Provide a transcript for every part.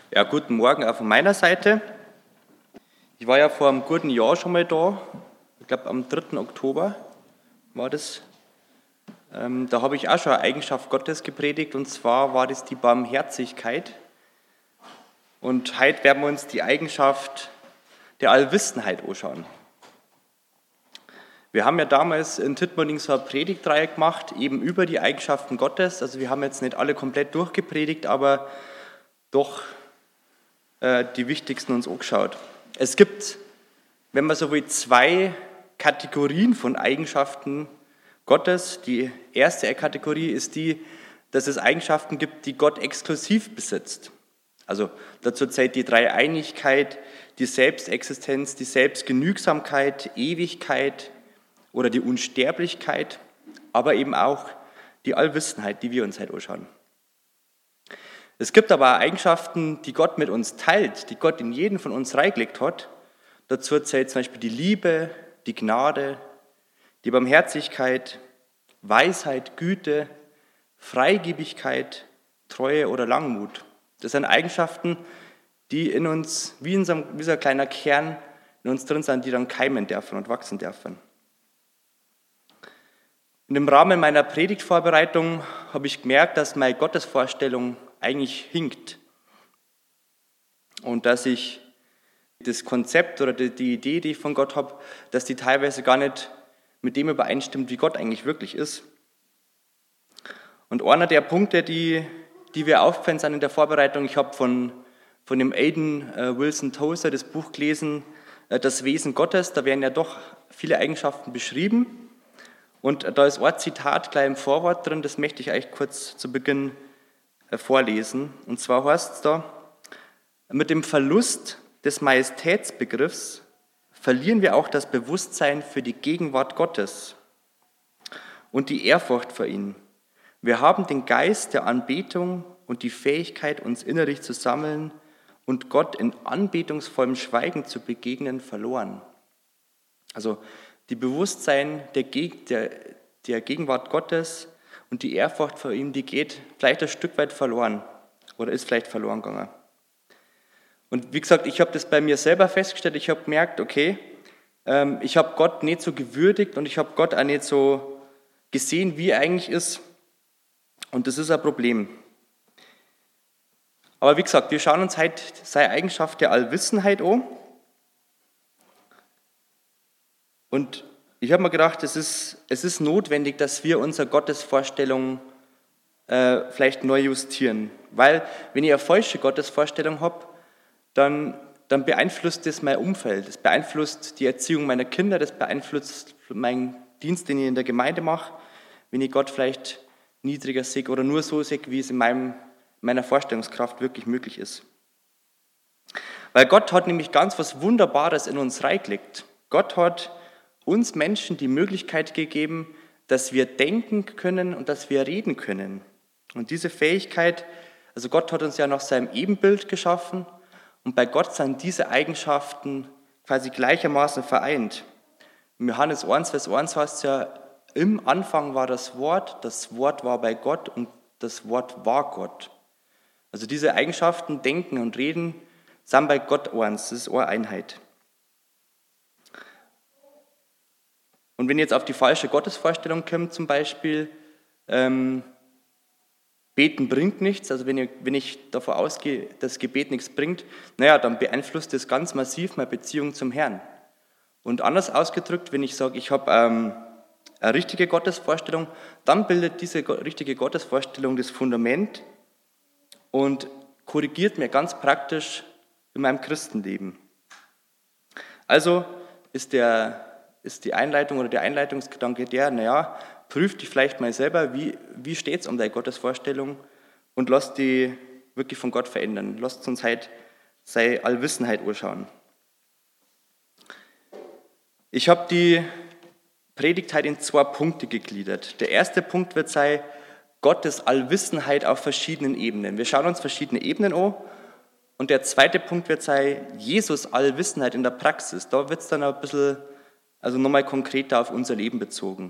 Ja, guten Morgen auch von meiner Seite. Ich war ja vor einem guten Jahr schon mal da. Ich glaube, am 3. Oktober war das. Da habe ich auch schon eine Eigenschaft Gottes gepredigt, und zwar war das die Barmherzigkeit. Und heute werden wir uns die Eigenschaft der Allwissenheit anschauen. Wir haben ja damals in Tittmoning so eine Predigtreihe gemacht, eben über die Eigenschaften Gottes. Also wir haben jetzt nicht alle komplett durchgepredigt, aber doch die wichtigsten uns angeschaut. Es gibt, wenn man so will, zwei Kategorien von Eigenschaften Gottes. Die erste Kategorie ist die, dass es Eigenschaften gibt, die Gott exklusiv besitzt. Also dazu zählt die Dreieinigkeit, die Selbstexistenz, die Selbstgenügsamkeit, Ewigkeit oder die Unsterblichkeit, aber eben auch die Allwissenheit, die wir uns heute anschauen. Es gibt aber auch Eigenschaften, die Gott mit uns teilt, die Gott in jeden von uns reingelegt hat. Dazu zählt zum Beispiel die Liebe, die Gnade, die Barmherzigkeit, Weisheit, Güte, Freigebigkeit, Treue oder Langmut. Das sind Eigenschaften, die in uns, wie so ein kleiner Kern in uns drin sind, die dann keimen dürfen und wachsen dürfen. Und im Rahmen meiner Predigtvorbereitung habe ich gemerkt, dass meine Gottesvorstellung eigentlich hinkt. Und dass ich das Konzept oder die Idee, die ich von Gott habe, dass die teilweise gar nicht mit dem übereinstimmt, wie Gott eigentlich wirklich ist. Und einer der Punkte, die wir aufgefallen sind in der Vorbereitung, ich habe von dem Aidan Wilson Tozer das Buch gelesen, Das Wesen Gottes, da werden ja doch viele Eigenschaften beschrieben. Und da ist ein Zitat gleich im Vorwort drin, das möchte ich euch kurz zu Beginn vorlesen. Und zwar heißt es da: Mit dem Verlust des Majestätsbegriffs verlieren wir auch das Bewusstsein für die Gegenwart Gottes und die Ehrfurcht vor ihm. Wir haben den Geist der Anbetung und die Fähigkeit, uns innerlich zu sammeln und Gott in anbetungsvollem Schweigen zu begegnen, verloren. Also die Bewusstsein der Gegenwart Gottes und die Ehrfurcht vor ihm, die geht vielleicht ein Stück weit verloren oder ist vielleicht verloren gegangen. Und wie gesagt, ich habe das bei mir selber festgestellt, ich habe gemerkt, okay, ich habe Gott nicht so gewürdigt und ich habe Gott auch nicht so gesehen, wie er eigentlich ist. Und das ist ein Problem. Aber wie gesagt, wir schauen uns heute seine Eigenschaft der Allwissenheit an. Und ich habe mir gedacht, es ist notwendig, dass wir unsere Gottesvorstellung vielleicht neu justieren. Weil, wenn ich eine falsche Gottesvorstellung habe, dann beeinflusst das mein Umfeld. Das beeinflusst die Erziehung meiner Kinder, das beeinflusst meinen Dienst, den ich in der Gemeinde mache, wenn ich Gott vielleicht niedriger sehe oder nur so sehe, wie es in meiner Vorstellungskraft wirklich möglich ist. Weil Gott hat nämlich ganz was Wunderbares in uns reingelegt. Gott hat uns Menschen die Möglichkeit gegeben, dass wir denken können und dass wir reden können. Und diese Fähigkeit, also Gott hat uns ja nach seinem Ebenbild geschaffen und bei Gott sind diese Eigenschaften quasi gleichermaßen vereint. In Johannes 1, Vers 1 heißt es ja, im Anfang war das Wort war bei Gott und das Wort war Gott. Also diese Eigenschaften, Denken und Reden, sind bei Gott eins, das ist eine Einheit. Und wenn ihr jetzt auf die falsche Gottesvorstellung kommt, zum Beispiel, Beten bringt nichts, also wenn ich davon ausgehe, dass Gebet nichts bringt, dann beeinflusst das ganz massiv meine Beziehung zum Herrn. Und anders ausgedrückt, wenn ich sage, ich habe eine richtige Gottesvorstellung, dann bildet diese richtige Gottesvorstellung das Fundament und korrigiert mir ganz praktisch in meinem Christenleben. Also ist die Einleitung oder der Einleitungsgedanke der, prüf dich vielleicht mal selber, wie steht es um deine Gottesvorstellung und lass die wirklich von Gott verändern. Lasst uns halt seine Allwissenheit anschauen. Ich habe die Predigt halt in 2 Punkte gegliedert. Der erste Punkt wird sein, Gottes Allwissenheit auf verschiedenen Ebenen. Wir schauen uns verschiedene Ebenen an. Und der zweite Punkt wird sein, Jesus Allwissenheit in der Praxis. Da wird es dann ein bisschen, also nochmal konkreter auf unser Leben bezogen.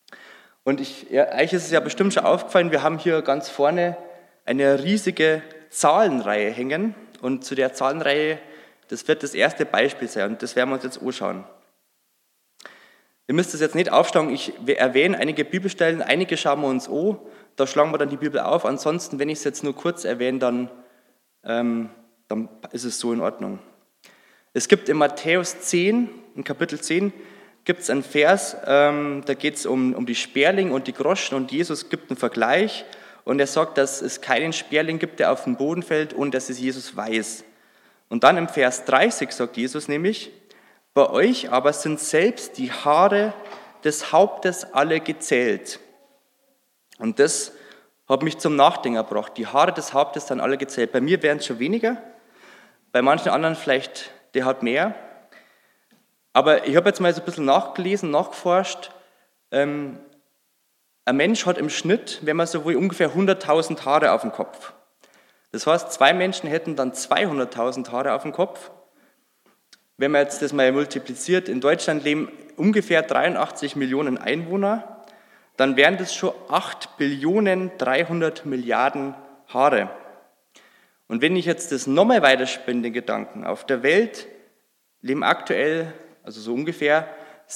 Und euch ist es ja bestimmt schon aufgefallen, wir haben hier ganz vorne eine riesige Zahlenreihe hängen. Und zu der Zahlenreihe, das wird das erste Beispiel sein. Und das werden wir uns jetzt anschauen. Ihr müsst es jetzt nicht aufschlagen. Ich erwähne einige Bibelstellen, einige schauen wir uns an. Da schlagen wir dann die Bibel auf. Ansonsten, wenn ich es jetzt nur kurz erwähne, dann ist es so in Ordnung. Es gibt in Matthäus 10, in Kapitel 10, gibt es einen Vers, da geht es um die Sperlinge und die Groschen und Jesus gibt einen Vergleich und er sagt, dass es keinen Sperling gibt, der auf den Boden fällt und dass es Jesus weiß. Und dann im Vers 30 sagt Jesus nämlich, bei euch aber sind selbst die Haare des Hauptes alle gezählt. Und das hat mich zum Nachdenken gebracht. Die Haare des Hauptes sind alle gezählt. Bei mir wären es schon weniger, bei manchen anderen vielleicht, der hat mehr. Aber ich habe jetzt mal so ein bisschen nachgelesen, nachgeforscht. Ein Mensch hat im Schnitt, wenn man so will, ungefähr 100.000 Haare auf dem Kopf. Das heißt, 2 Menschen hätten dann 200.000 Haare auf dem Kopf. Wenn man jetzt das mal multipliziert, in Deutschland leben ungefähr 83 Millionen Einwohner, dann wären das schon 8 Billionen 300 Milliarden Haare. Und wenn ich jetzt das nochmal weiterspinne, den Gedanken, auf der Welt leben aktuell, also so ungefähr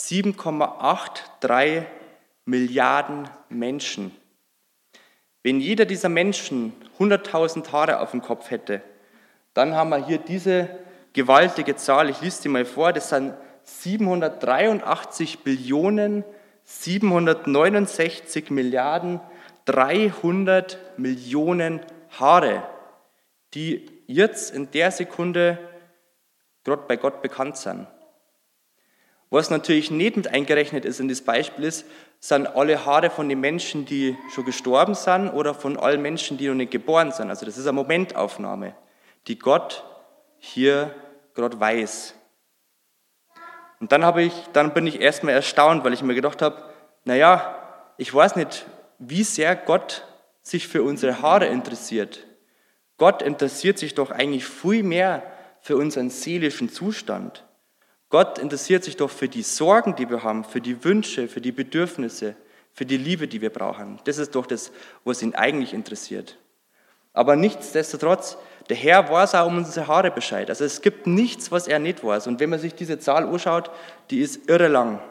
7,83 Milliarden Menschen. Wenn jeder dieser Menschen 100.000 Haare auf dem Kopf hätte, dann haben wir hier diese gewaltige Zahl, ich lese die mal vor, das sind 783 Billionen 769 Milliarden 300 Millionen Haare, die jetzt in der Sekunde gerade bei Gott bekannt sind. Was natürlich nicht mit eingerechnet ist in das Beispiel ist, sind alle Haare von den Menschen, die schon gestorben sind oder von allen Menschen, die noch nicht geboren sind. Also das ist eine Momentaufnahme, die Gott hier gerade weiß. Und dann bin ich erstmal erstaunt, weil ich mir gedacht habe, naja, ich weiß nicht, wie sehr Gott sich für unsere Haare interessiert. Gott interessiert sich doch eigentlich viel mehr für unseren seelischen Zustand. Gott interessiert sich doch für die Sorgen, die wir haben, für die Wünsche, für die Bedürfnisse, für die Liebe, die wir brauchen. Das ist doch das, was ihn eigentlich interessiert. Aber nichtsdestotrotz, der Herr weiß auch um unsere Haare Bescheid. Also es gibt nichts, was er nicht weiß. Und wenn man sich diese Zahl anschaut, die ist irre lang.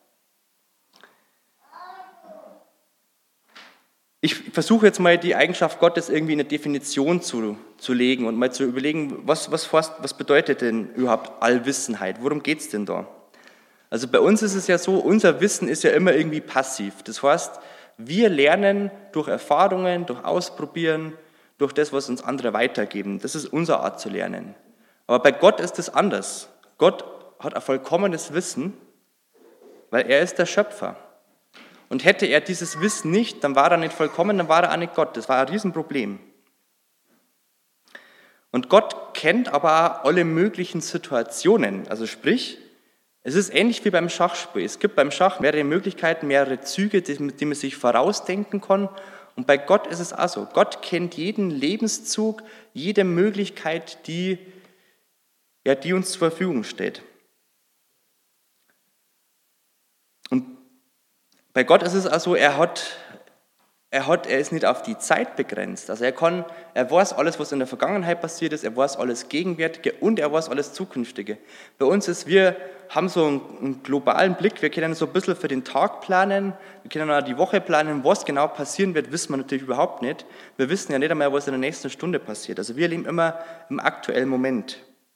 Ich versuche jetzt mal die Eigenschaft Gottes irgendwie in eine Definition zu legen und mal zu überlegen, was bedeutet denn überhaupt Allwissenheit? Worum geht es denn da? Also bei uns ist es ja so, unser Wissen ist ja immer irgendwie passiv. Das heißt, wir lernen durch Erfahrungen, durch Ausprobieren, durch das, was uns andere weitergeben. Das ist unsere Art zu lernen. Aber bei Gott ist es anders. Gott hat ein vollkommenes Wissen, weil er ist der Schöpfer. Und hätte er dieses Wissen nicht, dann war er nicht vollkommen, dann war er auch nicht Gott. Das war ein Riesenproblem. Und Gott kennt aber auch alle möglichen Situationen. Also sprich, es ist ähnlich wie beim Schachspiel. Es gibt beim Schach mehrere Möglichkeiten, mehrere Züge, die man sich vorausdenken kann. Und bei Gott ist es auch so. Gott kennt jeden Lebenszug, jede Möglichkeit, die uns zur Verfügung steht. Und bei Gott ist es also, er ist nicht auf die Zeit begrenzt. Also er weiß alles, was in der Vergangenheit passiert ist, er weiß alles Gegenwärtige und er weiß alles Zukünftige. Bei uns wir haben so einen globalen Blick, wir können so ein bisschen für den Tag planen, wir können auch die Woche planen, was genau passieren wird, wissen wir natürlich überhaupt nicht. Wir wissen ja nicht einmal, was in der nächsten Stunde passiert. Also wir leben immer im aktuellen Moment.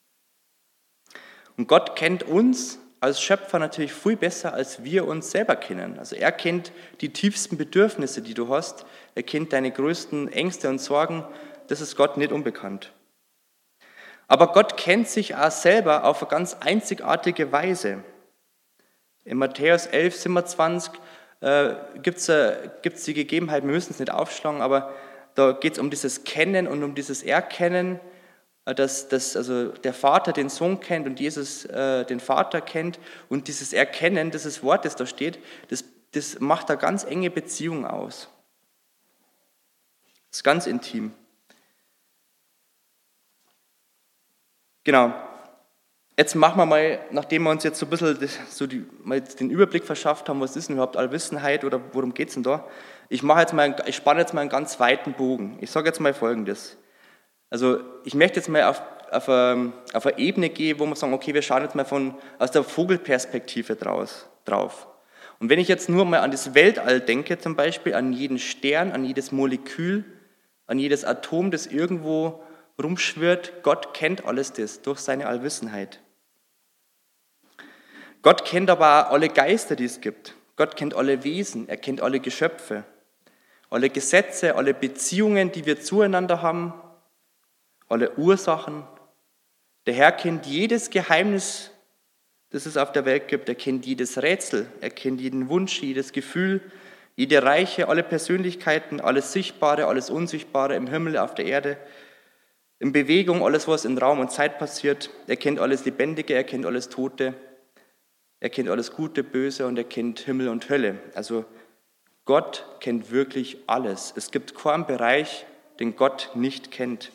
Und Gott kennt uns als Schöpfer natürlich viel besser, als wir uns selber kennen. Also er kennt die tiefsten Bedürfnisse, die du hast. Er kennt deine größten Ängste und Sorgen. Das ist Gott nicht unbekannt. Aber Gott kennt sich auch selber auf eine ganz einzigartige Weise. In Matthäus 11, 27 gibt es die Gegebenheit, wir müssen es nicht aufschlagen, aber da geht es um dieses Kennen und um dieses Erkennen, dass also der Vater den Sohn kennt und Jesus den Vater kennt. Und dieses Erkennen, dieses Wort, das da steht, das macht eine ganz enge Beziehung aus. Das ist ganz intim. Genau. Jetzt machen wir mal, nachdem wir uns jetzt so ein bisschen mal den Überblick verschafft haben, was ist denn überhaupt Allwissenheit oder worum geht es denn da? Ich spanne jetzt mal einen ganz weiten Bogen. Ich sage jetzt mal Folgendes. Also ich möchte jetzt mal auf eine Ebene gehen, wo wir sagen, okay, wir schauen jetzt mal aus der Vogelperspektive drauf. Und wenn ich jetzt nur mal an das Weltall denke, zum Beispiel an jeden Stern, an jedes Molekül, an jedes Atom, das irgendwo rumschwirrt, Gott kennt alles das durch seine Allwissenheit. Gott kennt aber auch alle Geister, die es gibt. Gott kennt alle Wesen, er kennt alle Geschöpfe, alle Gesetze, alle Beziehungen, die wir zueinander haben, alle Ursachen. Der Herr kennt jedes Geheimnis, das es auf der Welt gibt. Er kennt jedes Rätsel, er kennt jeden Wunsch, jedes Gefühl, jede Reiche, alle Persönlichkeiten, alles Sichtbare, alles Unsichtbare im Himmel, auf der Erde, in Bewegung, alles, was in Raum und Zeit passiert. Er kennt alles Lebendige, er kennt alles Tote, er kennt alles Gute, Böse und er kennt Himmel und Hölle. Also Gott kennt wirklich alles. Es gibt keinen Bereich, den Gott nicht kennt.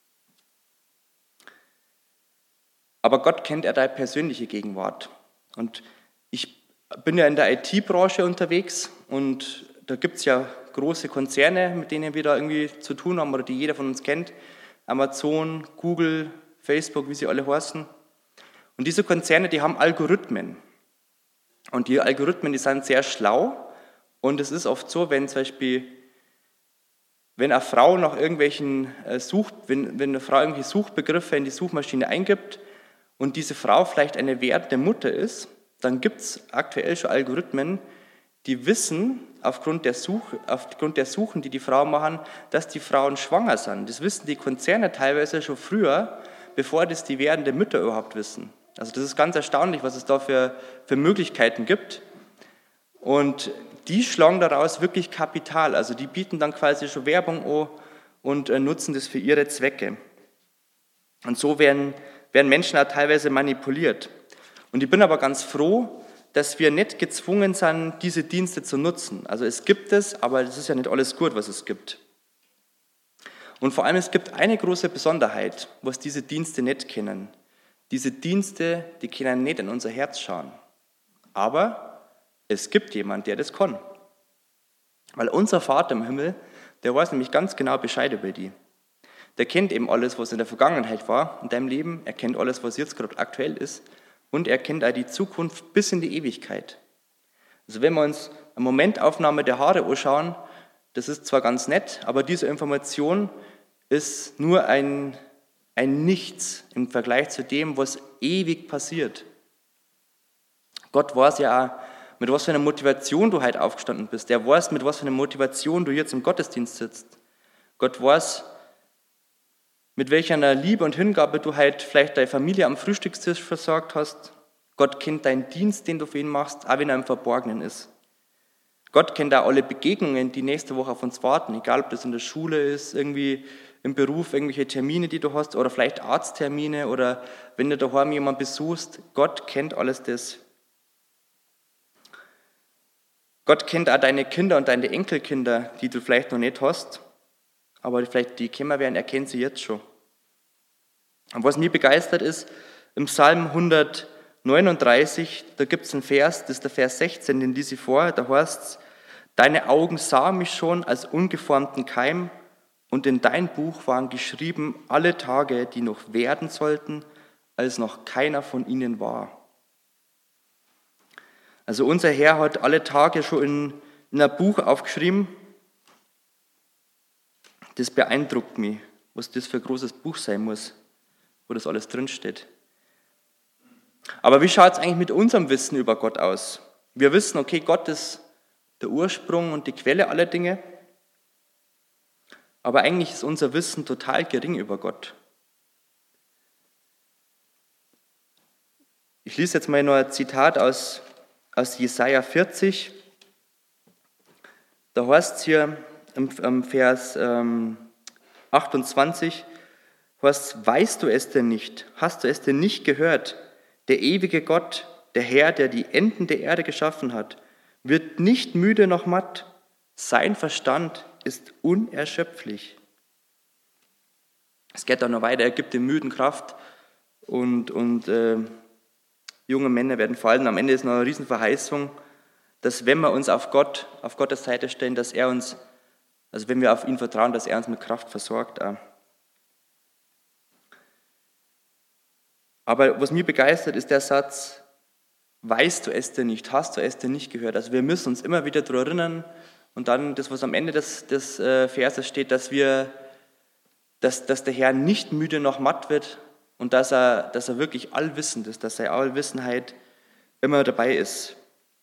Aber Gott kennt deine persönliche Gegenwart. Und ich bin ja in der IT-Branche unterwegs und da gibt es ja große Konzerne, mit denen wir da irgendwie zu tun haben oder die jeder von uns kennt. Amazon, Google, Facebook, wie sie alle heißen. Und diese Konzerne, die haben Algorithmen. Und die Algorithmen, die sind sehr schlau. Und es ist oft so, wenn zum Beispiel, wenn eine Frau nach irgendwelchen wenn eine Frau irgendwelche Suchbegriffe in die Suchmaschine eingibt und diese Frau vielleicht eine werdende Mutter ist, dann gibt es aktuell schon Algorithmen, die wissen, aufgrund der Suchen, die Frauen machen, dass die Frauen schwanger sind. Das wissen die Konzerne teilweise schon früher, bevor das die werdende Mütter überhaupt wissen. Also das ist ganz erstaunlich, was es da für Möglichkeiten gibt. Und die schlagen daraus wirklich Kapital. Also die bieten dann quasi schon Werbung an und nutzen das für ihre Zwecke. Und so werden Menschen auch teilweise manipuliert. Und ich bin aber ganz froh, dass wir nicht gezwungen sind, diese Dienste zu nutzen. Also es gibt es, aber es ist ja nicht alles gut, was es gibt. Und vor allem, es gibt eine große Besonderheit, was diese Dienste nicht kennen. Diese Dienste, die können nicht in unser Herz schauen. Aber es gibt jemanden, der das kann. Weil unser Vater im Himmel, der weiß nämlich ganz genau Bescheid über die. Der kennt eben alles, was in der Vergangenheit war in deinem Leben. Er kennt alles, was jetzt gerade aktuell ist. Und er kennt auch die Zukunft bis in die Ewigkeit. Also wenn wir uns eine Momentaufnahme der Haare anschauen, das ist zwar ganz nett, aber diese Information ist nur ein Nichts im Vergleich zu dem, was ewig passiert. Gott weiß ja auch, mit was für einer Motivation du heute aufgestanden bist. Er weiß, mit was für einer Motivation du jetzt im Gottesdienst sitzt. Gott weiß, mit welcher Liebe und Hingabe du heute vielleicht deine Familie am Frühstückstisch versorgt hast. Gott kennt deinen Dienst, den du für ihn machst, auch wenn er im Verborgenen ist. Gott kennt auch alle Begegnungen, die nächste Woche auf uns warten, egal ob das in der Schule ist, irgendwie im Beruf, irgendwelche Termine, die du hast, oder vielleicht Arzttermine oder wenn du daheim jemanden besuchst. Gott kennt alles das. Gott kennt auch deine Kinder und deine Enkelkinder, die du vielleicht noch nicht hast, aber vielleicht die kommen werden, er kennt sie jetzt schon. Und was mich begeistert ist, im Psalm 139, da gibt es einen Vers, das ist der Vers 16, den lese ich vor, da heißt es: Deine Augen sahen mich schon als ungeformten Keim und in dein Buch waren geschrieben alle Tage, die noch werden sollten, als noch keiner von ihnen war. Also unser Herr hat alle Tage schon in ein Buch aufgeschrieben. Das beeindruckt mich, was das für ein großes Buch sein muss, wo das alles drinsteht. Aber wie schaut es eigentlich mit unserem Wissen über Gott aus? Wir wissen, okay, Gott ist der Ursprung und die Quelle aller Dinge, aber eigentlich ist unser Wissen total gering über Gott. Ich lese jetzt mal noch ein Zitat aus Jesaja 40. Da heißt es hier im Vers 28, weißt du es denn nicht? Hast du es denn nicht gehört? Der ewige Gott, der Herr, der die Enden der Erde geschaffen hat, wird nicht müde noch matt. Sein Verstand ist unerschöpflich. Es geht dann noch weiter, er gibt den Müden Kraft und junge Männer werden fallen. Am Ende ist noch eine Riesenverheißung, dass wenn wir uns auf Gottes Seite stellen, dass er uns, also wenn wir auf ihn vertrauen, dass er uns mit Kraft versorgt. Aber was mich begeistert, ist der Satz, weißt du es denn nicht, hast du es denn nicht gehört? Also wir müssen uns immer wieder daran erinnern und dann das, was am Ende des Verses steht, dass der Herr nicht müde noch matt wird und dass er wirklich allwissend ist, dass seine Allwissenheit immer dabei ist.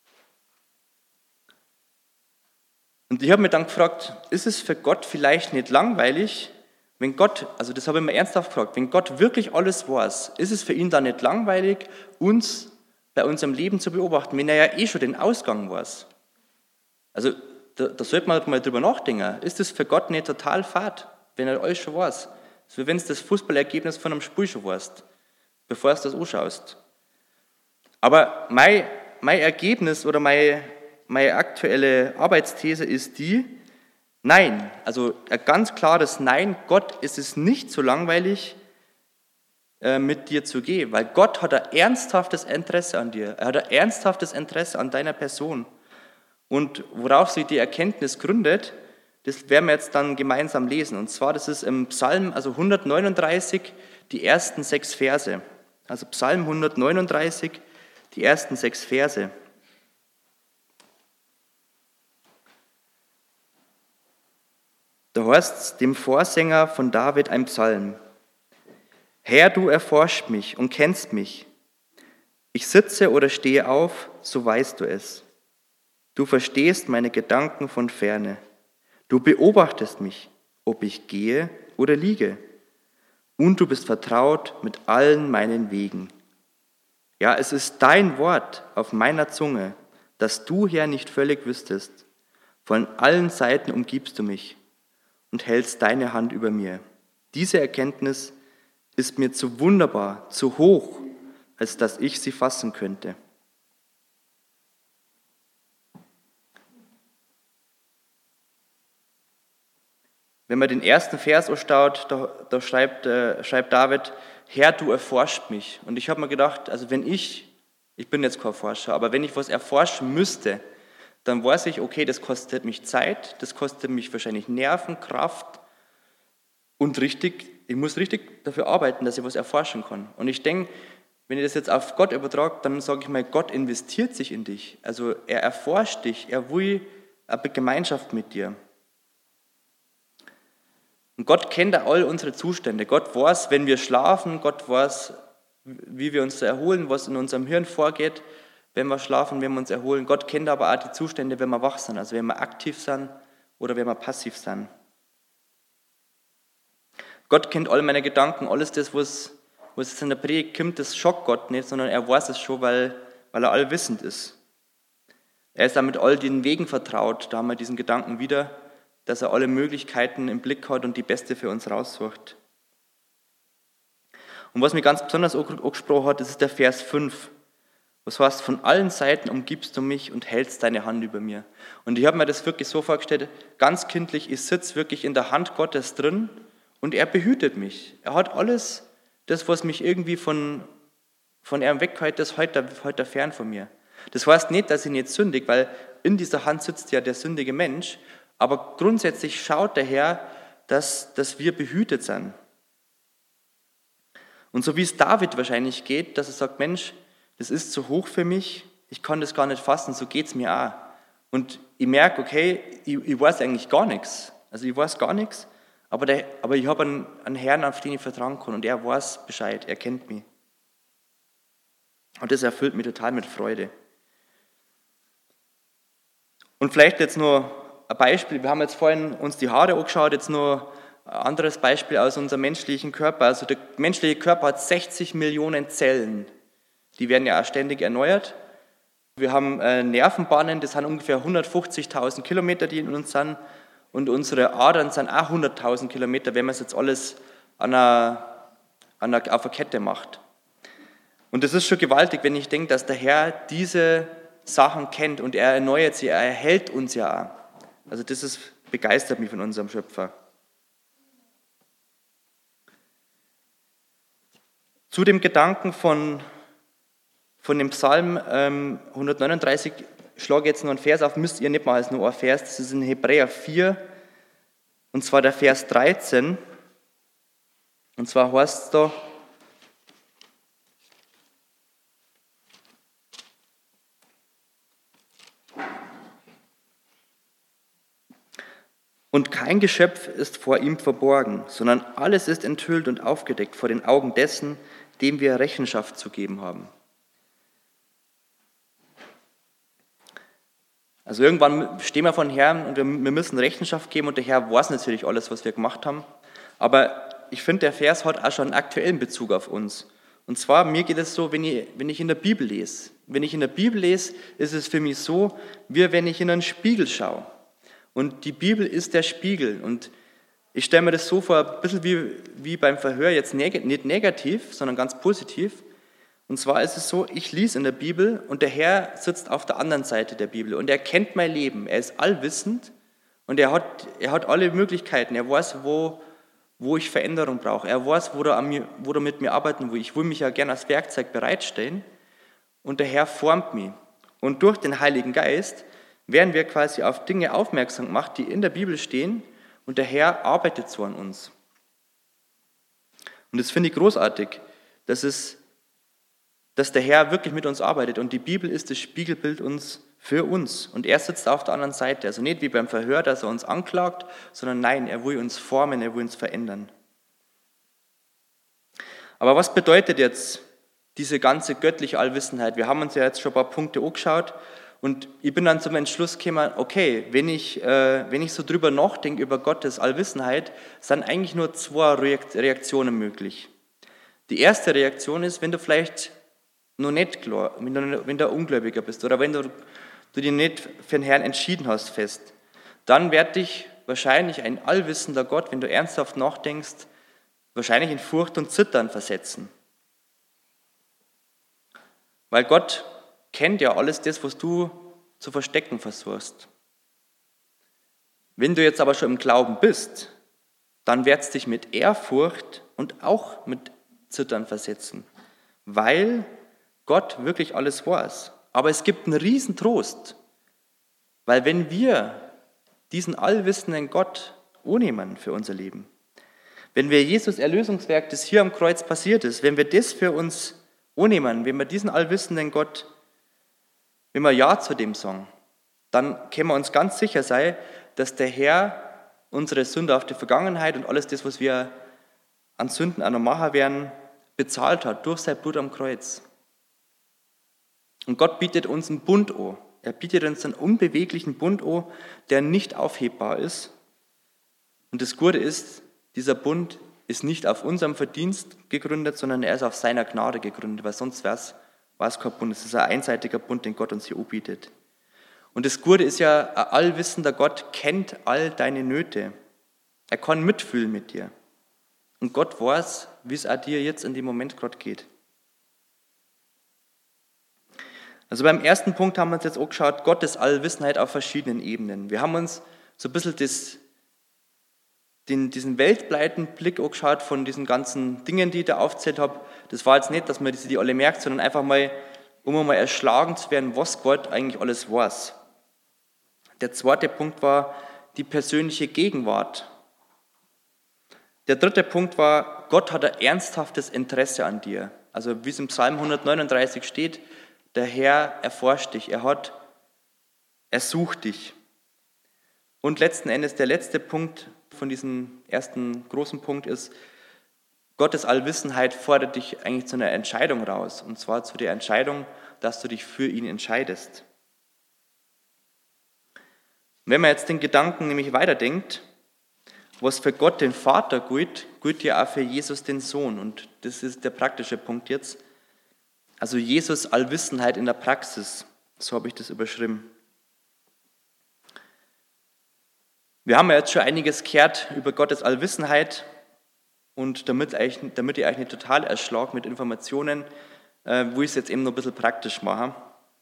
Und ich habe mich dann gefragt, ist es für Gott vielleicht nicht langweilig, wenn Gott, also das habe ich mir ernsthaft gefragt, wenn Gott wirklich alles weiß, ist es für ihn dann nicht langweilig, uns bei unserem Leben zu beobachten, wenn er ja eh schon den Ausgang weiß? Also da sollte man mal drüber nachdenken. Ist es für Gott nicht total fad, wenn er alles schon weiß? So wie wenn du das Fußballergebnis von einem Spiel schon weißt, bevor du das anschaust. Aber mein Ergebnis oder meine aktuelle Arbeitsthese ist die, nein, also ein ganz klares Nein, Gott ist es nicht so langweilig, mit dir zu gehen, weil Gott hat ein ernsthaftes Interesse an dir, er hat ein ernsthaftes Interesse an deiner Person. Und worauf sich die Erkenntnis gründet, das werden wir jetzt dann gemeinsam lesen. Und zwar, das ist im Psalm, also 139, die ersten 6 Verse. Also Psalm 139, die ersten 6 Verse. Da heißt es dem Vorsänger von David ein Psalm. Herr, du erforschst mich und kennst mich. Ich sitze oder stehe auf, so weißt du es. Du verstehst meine Gedanken von ferne. Du beobachtest mich, ob ich gehe oder liege. Und du bist vertraut mit allen meinen Wegen. Ja, es ist dein Wort auf meiner Zunge, dass du, Herr, nicht völlig wüsstest. Von allen Seiten umgibst du mich und hältst deine Hand über mir. Diese Erkenntnis ist mir zu wunderbar, zu hoch, als dass ich sie fassen könnte. Wenn man den ersten Vers anschaut, da schreibt David, Herr, du erforschst mich. Und ich habe mir gedacht, also wenn ich bin jetzt kein Forscher, aber wenn ich was erforschen müsste, dann weiß ich, okay, das kostet mich Zeit, das kostet mich wahrscheinlich Nerven, Kraft und ich muss richtig dafür arbeiten, dass ich was erforschen kann. Und ich denke, wenn ich das jetzt auf Gott übertrage, dann sage ich mal, Gott investiert sich in dich. Also er erforscht dich, er will eine Gemeinschaft mit dir. Und Gott kennt all unsere Zustände. Gott weiß, wenn wir schlafen, Gott weiß, wie wir uns erholen, was in unserem Hirn vorgeht, wenn wir schlafen, wenn wir uns erholen. Gott kennt aber auch die Zustände, wenn wir wach sind, also wenn wir aktiv sind oder wenn wir passiv sind. Gott kennt all meine Gedanken, alles das, was jetzt in der Predigt kommt, das schockt Gott nicht, sondern er weiß es schon, weil er allwissend ist. Er ist damit all den Wegen vertraut, da haben wir diesen Gedanken wieder, dass er alle Möglichkeiten im Blick hat und die beste für uns raussucht. Und was mich ganz besonders angesprochen hat, das ist der Vers 5. Was heißt, von allen Seiten umgibst du mich und hältst deine Hand über mir. Und ich habe mir das wirklich so vorgestellt, ganz kindlich, ich sitze wirklich in der Hand Gottes drin und er behütet mich. Er hat alles, das, was mich irgendwie von ihm weghält, das hält er fern von mir. Das heißt nicht, dass ich nicht sündig, weil in dieser Hand sitzt ja der sündige Mensch, aber grundsätzlich schaut der Herr, dass wir behütet sind. Und so wie es David wahrscheinlich geht, dass er sagt, Mensch, das ist zu hoch für mich, ich kann das gar nicht fassen, so geht es mir auch. Und ich merke, okay, ich weiß eigentlich gar nichts. Also ich weiß gar nichts, aber ich habe einen Herrn, auf den ich vertrauen kann und er weiß Bescheid, er kennt mich. Und das erfüllt mich total mit Freude. Und vielleicht jetzt nur ein Beispiel, wir haben jetzt vorhin uns die Haare angeschaut, jetzt nur ein anderes Beispiel aus unserem menschlichen Körper. Also der menschliche Körper hat 60 Millionen Zellen, die werden ja auch ständig erneuert. Wir haben Nervenbahnen, das sind ungefähr 150.000 Kilometer, die in uns sind und unsere Adern sind auch 100.000 Kilometer, wenn man es jetzt alles auf einer Kette macht. Und das ist schon gewaltig, wenn ich denke, dass der Herr diese Sachen kennt und er erneuert sie, er erhält uns ja auch. Also das begeistert mich von unserem Schöpfer. Zu dem Gedanken von dem Psalm 139 schlage ich jetzt noch einen Vers auf, müsst ihr nicht mal als nur ein Vers, das ist in Hebräer 4, und zwar der Vers 13. Und zwar heißt es da, Und kein Geschöpf ist vor ihm verborgen, sondern alles ist enthüllt und aufgedeckt vor den Augen dessen, dem wir Rechenschaft zu geben haben. Also irgendwann stehen wir vor dem Herrn und wir müssen Rechenschaft geben und der Herr weiß natürlich alles, was wir gemacht haben. Aber ich finde, der Vers hat auch schon einen aktuellen Bezug auf uns. Und zwar, mir geht es so, wenn ich in der Bibel lese. Wenn ich in der Bibel lese, ist es für mich so, wie wenn ich in einen Spiegel schaue. Und die Bibel ist der Spiegel. Und ich stelle mir das so vor, ein bisschen wie beim Verhör, jetzt nicht negativ, sondern ganz positiv. Und zwar ist es so, ich lese in der Bibel und der Herr sitzt auf der anderen Seite der Bibel und er kennt mein Leben. Er ist allwissend und er hat alle Möglichkeiten. Er weiß, wo ich Veränderung brauche. Er weiß, wo er mit mir arbeiten will. Ich will mich ja gerne als Werkzeug bereitstellen und der Herr formt mich. Und durch den Heiligen Geist werden wir quasi auf Dinge aufmerksam gemacht, die in der Bibel stehen und der Herr arbeitet so an uns. Und das finde ich großartig, dass der Herr wirklich mit uns arbeitet und die Bibel ist das Spiegelbild für uns und er sitzt auf der anderen Seite, also nicht wie beim Verhör, dass er uns anklagt, sondern nein, er will uns formen, er will uns verändern. Aber was bedeutet jetzt diese ganze göttliche Allwissenheit? Wir haben uns ja jetzt schon ein paar Punkte angeschaut und ich bin dann zum Entschluss gekommen, okay, wenn ich so drüber nachdenke über Gottes Allwissenheit, sind eigentlich nur zwei Reaktionen möglich. Die erste Reaktion ist, wenn du vielleicht noch nicht klar, wenn du Ungläubiger bist oder wenn du dich nicht für den Herrn entschieden hast fest, dann wird dich wahrscheinlich ein allwissender Gott, wenn du ernsthaft nachdenkst, wahrscheinlich in Furcht und Zittern versetzen. Weil Gott kennt ja alles das, was du zu verstecken versuchst. Wenn du jetzt aber schon im Glauben bist, dann wird es dich mit Ehrfurcht und auch mit Zittern versetzen, weil Gott wirklich alles weiß. Aber es gibt einen riesen Trost, weil wenn wir diesen allwissenden Gott annehmen für unser Leben, wenn wir Jesus Erlösungswerk, das hier am Kreuz passiert ist, wenn wir das für uns annehmen, wenn wir diesen allwissenden Gott, wenn wir Ja zu dem sagen, dann können wir uns ganz sicher sein, dass der Herr unsere sündhafte Vergangenheit und alles das, was wir an Sünden auch noch machen werden, bezahlt hat durch sein Blut am Kreuz. Und Gott bietet uns einen Bund an. Er bietet uns einen unbeweglichen Bund an, der nicht aufhebbar ist. Und das Gute ist, dieser Bund ist nicht auf unserem Verdienst gegründet, sondern er ist auf seiner Gnade gegründet, weil sonst wäre es kein Bund. Es ist ein einseitiger Bund, den Gott uns hier anbietet. Und das Gute ist ja, ein allwissender Gott kennt all deine Nöte. Er kann mitfühlen mit dir. Und Gott weiß, wie es auch dir jetzt in dem Moment gerade geht. Also beim ersten Punkt haben wir uns jetzt angeschaut, Gottes Allwissenheit auf verschiedenen Ebenen. Wir haben uns so ein bisschen diesen weltweiten Blick angeschaut von diesen ganzen Dingen, die ich da aufgezählt habe. Das war jetzt nicht, dass man die alle merkt, sondern einfach mal, um mal erschlagen zu werden, was Gott eigentlich alles weiß. Der zweite Punkt war die persönliche Gegenwart. Der dritte Punkt war, Gott hat ein ernsthaftes Interesse an dir. Also wie es im Psalm 139 steht, der Herr erforscht dich, er sucht dich. Und letzten Endes der letzte Punkt von diesem ersten großen Punkt ist, Gottes Allwissenheit fordert dich eigentlich zu einer Entscheidung raus. Und zwar zu der Entscheidung, dass du dich für ihn entscheidest. Wenn man jetzt den Gedanken nämlich weiterdenkt, was für Gott den Vater gilt ja auch für Jesus den Sohn. Und das ist der praktische Punkt jetzt. Also Jesus Allwissenheit in der Praxis, so habe ich das überschrieben. Wir haben ja jetzt schon einiges gehört über Gottes Allwissenheit und damit ich euch nicht total erschlage mit Informationen, will ich es jetzt eben noch ein bisschen praktisch machen.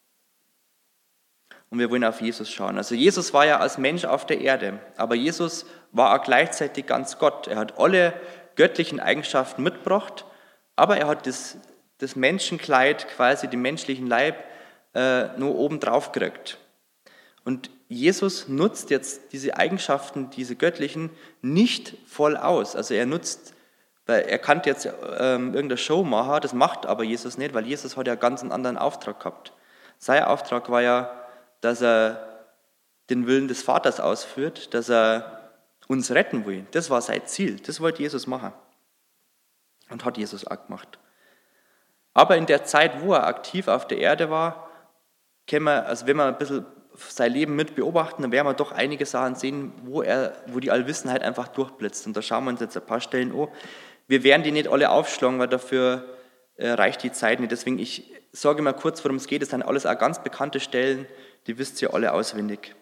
Und wir wollen auf Jesus schauen. Also Jesus war ja als Mensch auf der Erde, aber Jesus war auch gleichzeitig ganz Gott. Er hat alle göttlichen Eigenschaften mitgebracht, aber er hat das Menschenkleid, quasi den menschlichen Leib, nur oben drauf gekriegt. Und Jesus nutzt jetzt diese Eigenschaften, diese göttlichen, nicht voll aus. Also weil er kann jetzt irgendeine Show machen, das macht aber Jesus nicht, weil Jesus hat ja ganz einen anderen Auftrag gehabt. Sein Auftrag war ja, dass er den Willen des Vaters ausführt, dass er uns retten will. Das war sein Ziel. Das wollte Jesus machen. Und hat Jesus auch gemacht. Aber in der Zeit, wo er aktiv auf der Erde war, wenn wir ein bisschen sein Leben mit beobachten, dann werden wir doch einige Sachen sehen, wo die Allwissenheit einfach durchblitzt. Und da schauen wir uns jetzt ein paar Stellen an. Wir werden die nicht alle aufschlagen, weil dafür reicht die Zeit nicht. Deswegen, ich sage mal kurz, worum es geht. Das sind alles auch ganz bekannte Stellen, die wisst ihr alle auswendig.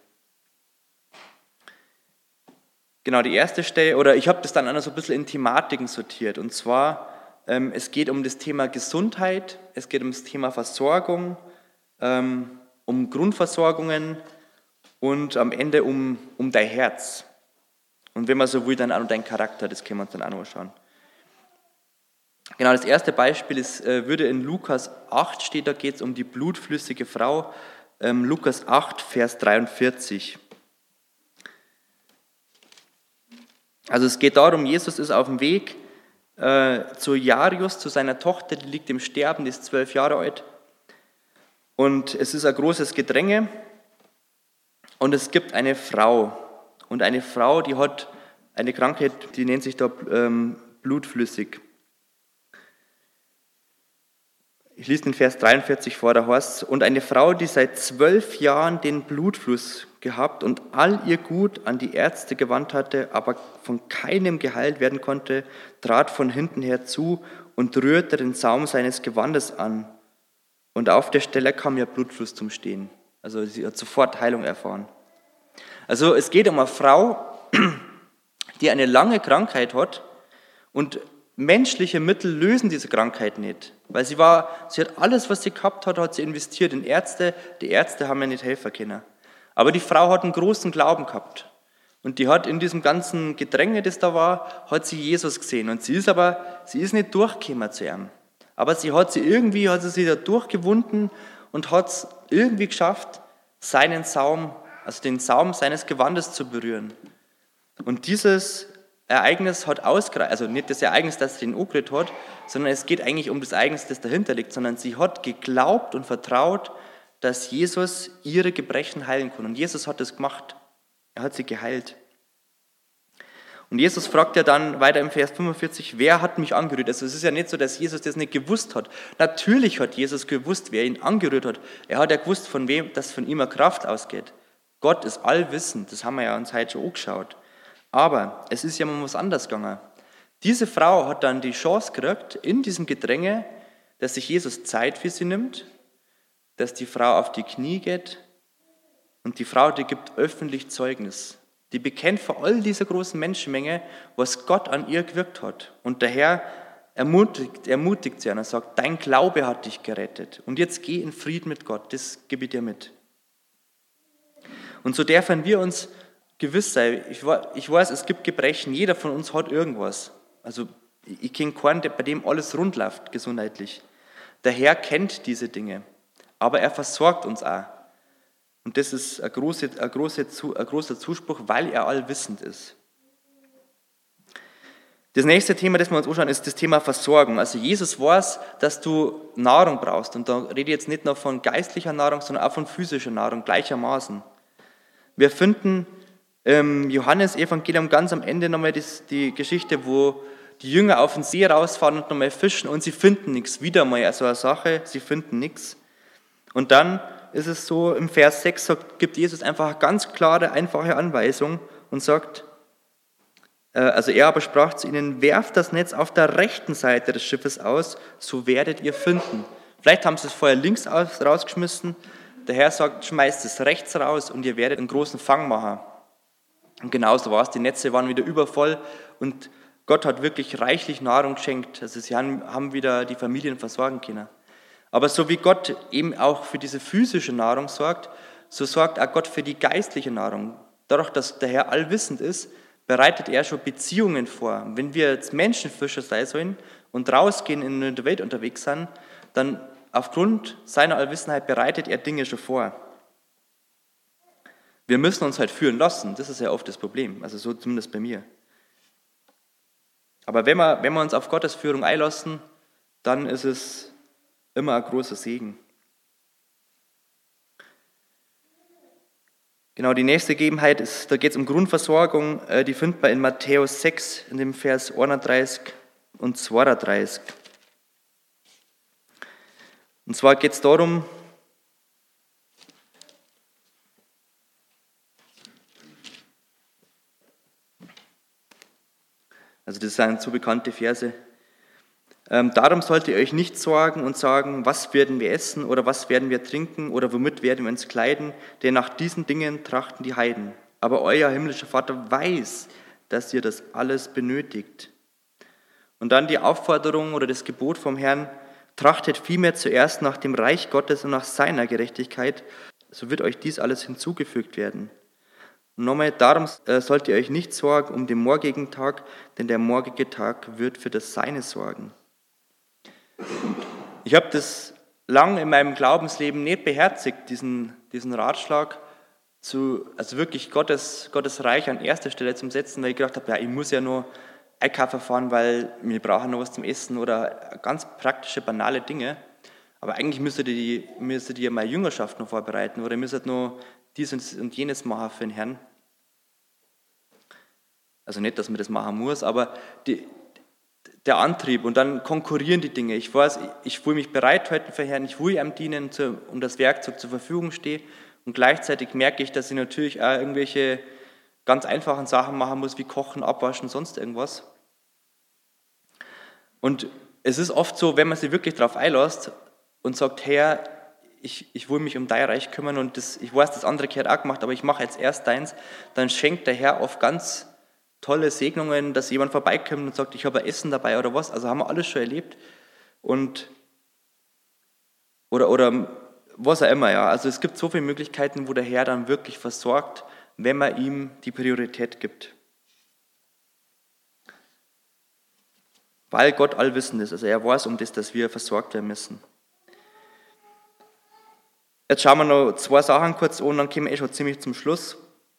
Genau, die erste Stelle, oder ich habe das dann auch noch so ein bisschen in Thematiken sortiert. Und zwar, es geht um das Thema Gesundheit, es geht um das Thema Versorgung, um Grundversorgungen und am Ende um dein Herz. Und wenn man so will, dann auch noch dein Charakter, das können wir uns dann auch noch anschauen. Genau, das erste Beispiel ist, würde in Lukas 8 steht, da geht es um die blutflüssige Frau, Lukas 8, Vers 43. Also es geht darum, Jesus ist auf dem Weg zu Jairus, zu seiner Tochter, die liegt im Sterben, die ist 12 Jahre alt. Und es ist ein großes Gedränge und es gibt eine Frau. Und eine Frau, die hat eine Krankheit, die nennt sich da blutflüssig. Ich lese den Vers 43 vor, da heißt es, und eine Frau, die seit 12 Jahren den Blutfluss gehabt und all ihr Gut an die Ärzte gewandt hatte, aber von keinem geheilt werden konnte, trat von hinten herzu und rührte den Saum seines Gewandes an. Und auf der Stelle kam ihr Blutfluss zum Stehen. Also sie hat sofort Heilung erfahren. Also es geht um eine Frau, die eine lange Krankheit hat und menschliche Mittel lösen diese Krankheit nicht. Weil sie hat alles, was sie gehabt hat, hat sie investiert in Ärzte. Die Ärzte haben ja nicht helfen können. Aber die Frau hat einen großen Glauben gehabt. Und die hat in diesem ganzen Gedränge, das da war, hat sie Jesus gesehen. Und sie ist nicht durchgekommen zu ihm. Aber sie hat sie da durchgewunden und hat es irgendwie geschafft, seinen Saum, also den Saum seines Gewandes zu berühren. Und dieses Ereignis hat ausgereicht, also nicht das Ereignis, das sie den angerührt hat, sondern es geht eigentlich um das Ereignis, das dahinter liegt, sondern sie hat geglaubt und vertraut, dass Jesus ihre Gebrechen heilen kann. Und Jesus hat das gemacht. Er hat sie geheilt. Und Jesus fragt ja dann weiter im Vers 45, wer hat mich angerührt? Also es ist ja nicht so, dass Jesus das nicht gewusst hat. Natürlich hat Jesus gewusst, wer ihn angerührt hat. Er hat ja gewusst, von wem, dass von ihm eine Kraft ausgeht. Gott ist allwissend, das haben wir ja uns heute schon angeschaut. Aber es ist ja mal was anderes gegangen. Diese Frau hat dann die Chance gekriegt, in diesem Gedränge, dass sich Jesus Zeit für sie nimmt, dass die Frau auf die Knie geht und die Frau, die gibt öffentlich Zeugnis. Die bekennt vor all dieser großen Menschenmenge, was Gott an ihr gewirkt hat. Und der Herr ermutigt sie und er sagt, dein Glaube hat dich gerettet. Und jetzt geh in Frieden mit Gott, das gebe ich dir mit. Und so dürfen wir uns gewiss sein, ich weiß, es gibt Gebrechen, jeder von uns hat irgendwas. Also ich kenne keinen, bei dem alles rund läuft, gesundheitlich. Der Herr kennt diese Dinge, aber er versorgt uns auch. Und das ist ein großer Zuspruch, weil er allwissend ist. Das nächste Thema, das wir uns anschauen, ist das Thema Versorgung. Also Jesus weiß, dass du Nahrung brauchst. Und da rede ich jetzt nicht nur von geistlicher Nahrung, sondern auch von physischer Nahrung gleichermaßen. Wir finden im Johannesevangelium ganz am Ende nochmal die Geschichte, wo die Jünger auf den See rausfahren und nochmal fischen und sie finden nichts. Wieder mal so eine Sache, sie finden nichts. Und dann ist es so, im Vers 6 gibt Jesus einfach eine ganz klare, einfache Anweisung und sagt, also er aber sprach zu ihnen, werft das Netz auf der rechten Seite des Schiffes aus, so werdet ihr finden. Vielleicht haben sie es vorher links rausgeschmissen. Der Herr sagt, schmeißt es rechts raus und ihr werdet einen großen Fang machen. Und genauso war es, die Netze waren wieder übervoll und Gott hat wirklich reichlich Nahrung geschenkt. Also sie haben wieder die Familien versorgen können. Aber so wie Gott eben auch für diese physische Nahrung sorgt, so sorgt auch Gott für die geistliche Nahrung. Dadurch, dass der Herr allwissend ist, bereitet er schon Beziehungen vor. Wenn wir jetzt Menschenfischer sein sollen und rausgehen in der Welt unterwegs sind, dann aufgrund seiner Allwissenheit bereitet er Dinge schon vor. Wir müssen uns halt führen lassen, das ist ja oft das Problem, also so zumindest bei mir. Aber wenn wir uns auf Gottes Führung einlassen, dann ist es immer ein großer Segen. Genau, die nächste Gegebenheit da geht es um Grundversorgung, die findet man in Matthäus 6, in dem Vers 31 und 32. Und zwar geht es darum, also das sind so bekannte Verse, darum sollt ihr euch nicht sorgen und sagen, was werden wir essen oder was werden wir trinken oder womit werden wir uns kleiden, denn nach diesen Dingen trachten die Heiden. Aber euer himmlischer Vater weiß, dass ihr das alles benötigt. Und dann die Aufforderung oder das Gebot vom Herrn, trachtet vielmehr zuerst nach dem Reich Gottes und nach seiner Gerechtigkeit, so wird euch dies alles hinzugefügt werden. Und nochmal, darum sollt ihr euch nicht sorgen um den morgigen Tag, denn der morgige Tag wird für das Seine sorgen. Ich habe das lang in meinem Glaubensleben nicht beherzigt, diesen Ratschlag, also wirklich Gottes Reich an erster Stelle zu setzen, weil ich gedacht habe, ja, ich muss ja nur einkaufen fahren, weil wir brauchen noch was zum Essen oder ganz praktische, banale Dinge. Aber eigentlich müsste die ja meine Jüngerschaft noch vorbereiten oder müsste noch dies und jenes machen für den Herrn. Also nicht, dass man das machen muss, aber der Antrieb und dann konkurrieren die Dinge. Ich weiß, ich fühle mich bereit heute für Herrn, ich will ihm dienen, um das Werkzeug zur Verfügung stehe und gleichzeitig merke ich, dass ich natürlich auch irgendwelche ganz einfachen Sachen machen muss, wie kochen, abwaschen, sonst irgendwas. Und es ist oft so, wenn man sich wirklich darauf einlässt und sagt, Herr, ich will mich um dein Reich kümmern und ich weiß, das andere gehört auch gemacht, aber ich mache jetzt erst deins, dann schenkt der Herr oft ganz tolle Segnungen, dass jemand vorbeikommt und sagt, ich habe ein Essen dabei oder was. Also haben wir alles schon erlebt. Und oder was auch immer, ja. Also es gibt so viele Möglichkeiten, wo der Herr dann wirklich versorgt, wenn man ihm die Priorität gibt. Weil Gott allwissend ist. Also er weiß um das, dass wir versorgt werden müssen. Jetzt schauen wir noch 2 Sachen kurz an und dann kommen wir schon ziemlich zum Schluss.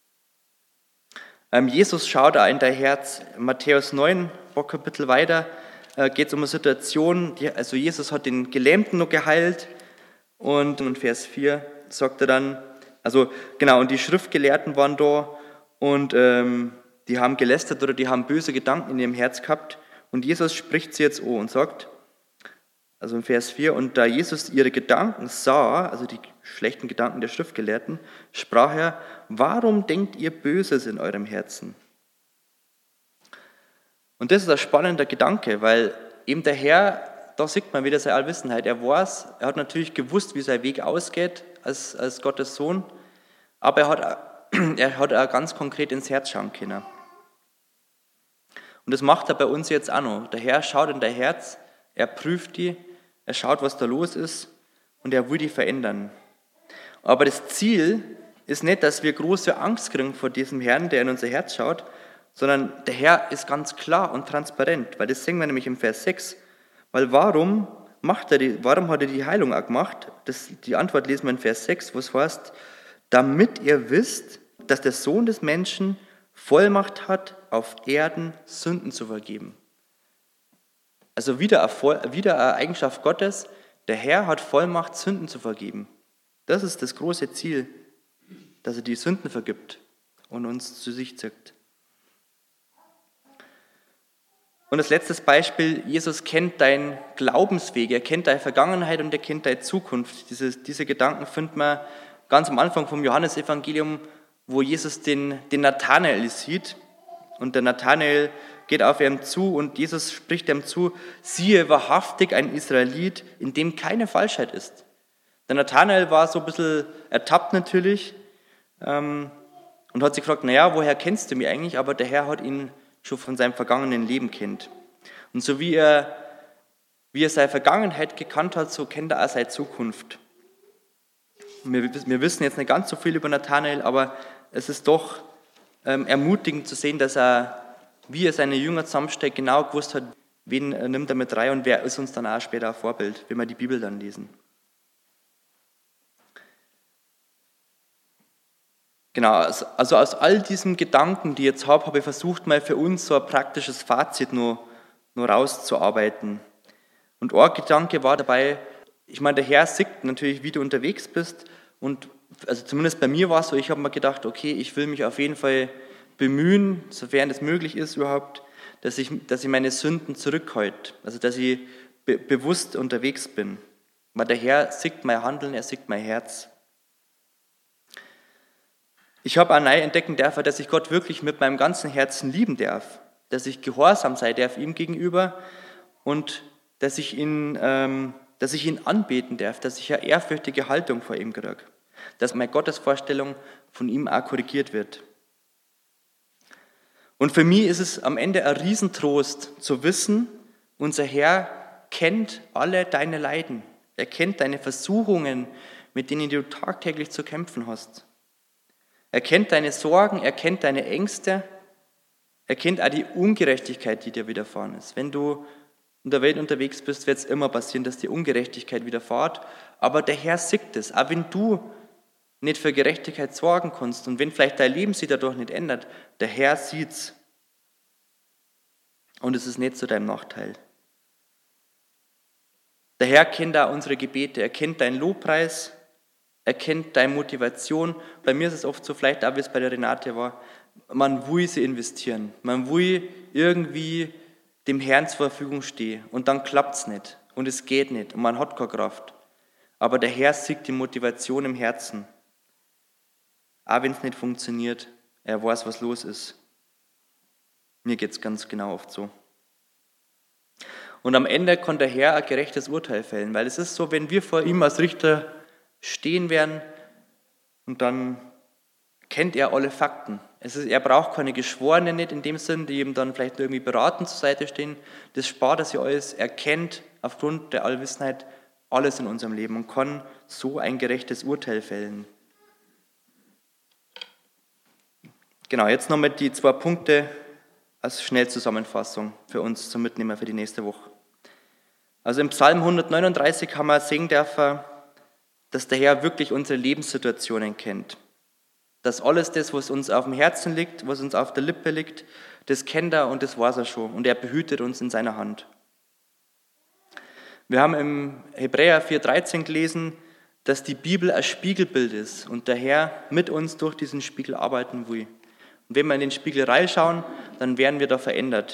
Jesus schaut auch in dein Herz. Matthäus 9, ein Kapitel weiter, geht es um eine Situation, also Jesus hat den Gelähmten noch geheilt und in Vers 4 sagt er dann, also genau, und die Schriftgelehrten waren da und die haben gelästert oder die haben böse Gedanken in ihrem Herz gehabt und Jesus spricht sie jetzt an und sagt, also in Vers 4, und da Jesus ihre Gedanken sah, also die schlechten Gedanken der Schriftgelehrten, sprach er, warum denkt ihr Böses in eurem Herzen? Und das ist ein spannender Gedanke, weil eben der Herr, da sieht man wieder seine Allwissenheit. Er hat natürlich gewusst, wie sein Weg ausgeht als Gottes Sohn, aber er hat auch ganz konkret ins Herz schauen können. Und das macht er bei uns jetzt auch noch. Der Herr schaut in dein Herz, er prüft die, er schaut, was da los ist und er will die verändern. Aber das Ziel ist nicht, dass wir große Angst kriegen vor diesem Herrn, der in unser Herz schaut, sondern der Herr ist ganz klar und transparent, weil das sehen wir nämlich im Vers 6. Weil warum hat er die Heilung auch gemacht? Die Antwort lesen wir in Vers 6, wo es heißt, damit ihr wisst, dass der Sohn des Menschen Vollmacht hat, auf Erden Sünden zu vergeben. Also wieder eine Eigenschaft Gottes, der Herr hat Vollmacht, Sünden zu vergeben. Das ist das große Ziel, dass er die Sünden vergibt und uns zu sich zieht. Und das letzte Beispiel, Jesus kennt deinen Glaubensweg, er kennt deine Vergangenheit und er kennt deine Zukunft. Diese Gedanken findet man ganz am Anfang vom Johannesevangelium, wo Jesus den Nathanael sieht. Und der Nathanael geht auf ihn zu und Jesus spricht ihm zu, siehe wahrhaftig ein Israelit, in dem keine Falschheit ist. Der Nathanael war so ein bisschen ertappt natürlich und hat sich gefragt, naja, woher kennst du mich eigentlich? Aber der Herr hat ihn schon von seinem vergangenen Leben kennt. Und so wie er seine Vergangenheit gekannt hat, so kennt er auch seine Zukunft. Wir wissen jetzt nicht ganz so viel über Nathanael, aber es ist doch ermutigend zu sehen, dass wie er seine Jünger zusammenstellt, genau gewusst hat, wen nimmt er mit rein und wer ist uns dann auch später ein Vorbild, wenn wir die Bibel dann lesen. Genau, also aus all diesen Gedanken, die ich jetzt habe ich versucht, mal für uns so ein praktisches Fazit nur rauszuarbeiten. Und ein Gedanke war dabei, ich meine, der Herr sieht natürlich, wie du unterwegs bist und also zumindest bei mir war es so, ich habe mir gedacht, okay, ich will mich auf jeden Fall bemühen, sofern es möglich ist überhaupt, dass ich meine Sünden zurückhalte, also dass ich bewusst unterwegs bin. Weil der Herr sieht mein Handeln, er sieht mein Herz. Ich habe auch neu entdecken dürfen, dass ich Gott wirklich mit meinem ganzen Herzen lieben darf, dass ich gehorsam sein darf ihm gegenüber und dass ich ihn anbeten darf, dass ich eine ehrfürchtige Haltung vor ihm kriege, dass meine Gottesvorstellung von ihm auch korrigiert wird. Und für mich ist es am Ende ein Riesentrost zu wissen, unser Herr kennt alle deine Leiden. Er kennt deine Versuchungen, mit denen du tagtäglich zu kämpfen hast. Er kennt deine Sorgen, er kennt deine Ängste, er kennt auch die Ungerechtigkeit, die dir widerfahren ist. Wenn du in der Welt unterwegs bist, wird es immer passieren, dass dir Ungerechtigkeit widerfährt. Aber der Herr sieht es. Auch wenn du nicht für Gerechtigkeit sorgen kannst und wenn vielleicht dein Leben sich dadurch nicht ändert, der Herr sieht's. Und es ist nicht zu deinem Nachteil. Der Herr kennt auch unsere Gebete, er kennt deinen Lobpreis, er kennt deine Motivation. Bei mir ist es oft so, vielleicht auch wie es bei der Renate war, man will sie investieren, man will irgendwie dem Herrn zur Verfügung stehen und dann klappt es nicht und es geht nicht und man hat keine Kraft. Aber der Herr sieht die Motivation im Herzen. Auch wenn es nicht funktioniert, er weiß, was los ist. Mir geht es ganz genau oft so. Und am Ende kann der Herr ein gerechtes Urteil fällen, weil es ist so, wenn wir vor ihm als Richter stehen werden und dann kennt er alle Fakten. Er braucht keine Geschworenen nicht in dem Sinn, die ihm dann vielleicht irgendwie beratend zur Seite stehen. Das spart er sich alles. Er kennt aufgrund der Allwissenheit alles in unserem Leben und kann so ein gerechtes Urteil fällen. Genau, jetzt nochmal die 2 Punkte als Schnellzusammenfassung für uns zum Mitnehmen für die nächste Woche. Also im Psalm 139 haben wir sehen dürfen, dass der Herr wirklich unsere Lebenssituationen kennt. Dass alles das, was uns auf dem Herzen liegt, was uns auf der Lippe liegt, das kennt er und das weiß er schon. Und er behütet uns in seiner Hand. Wir haben im Hebräer 4,13 gelesen, dass die Bibel ein Spiegelbild ist und der Herr mit uns durch diesen Spiegel arbeiten will. Und wenn wir in den Spiegel reinschauen, dann werden wir da verändert.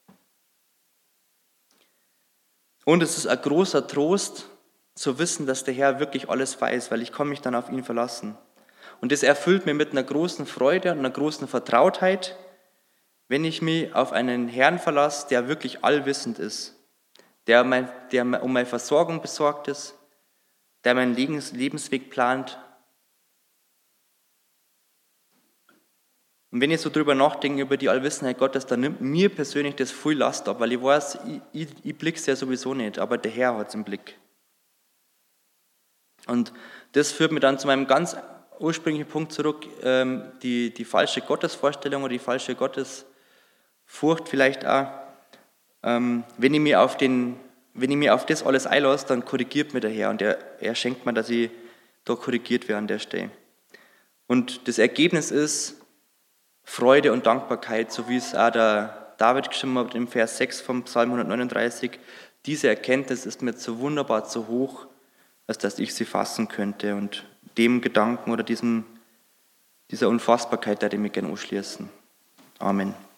Und es ist ein großer Trost, zu wissen, dass der Herr wirklich alles weiß, weil ich kann mich dann auf ihn verlassen. Und das erfüllt mich mit einer großen Freude und einer großen Vertrautheit, wenn ich mich auf einen Herrn verlasse, der wirklich allwissend ist, der um meine Versorgung besorgt ist, der meinen Lebensweg plant. Und wenn ich so drüber nachdenke, über die Allwissenheit Gottes, dann nimmt mir persönlich das viel Last ab, weil ich weiß, ich blicke es ja sowieso nicht, aber der Herr hat es im Blick. Und das führt mich dann zu meinem ganz ursprünglichen Punkt zurück, die falsche Gottesvorstellung oder die falsche Gottesfurcht vielleicht auch. Wenn ich mich auf das alles einlasse, dann korrigiert mir der Herr und er schenkt mir, dass ich da korrigiert werde an der Stelle. Und das Ergebnis ist Freude und Dankbarkeit, so wie es auch der David geschrieben hat im Vers 6 vom Psalm 139. Diese Erkenntnis ist mir zu wunderbar, zu hoch, als dass ich sie fassen könnte. Und dem Gedanken oder dieser Unfassbarkeit, da ich mich gerne anschließen. Amen.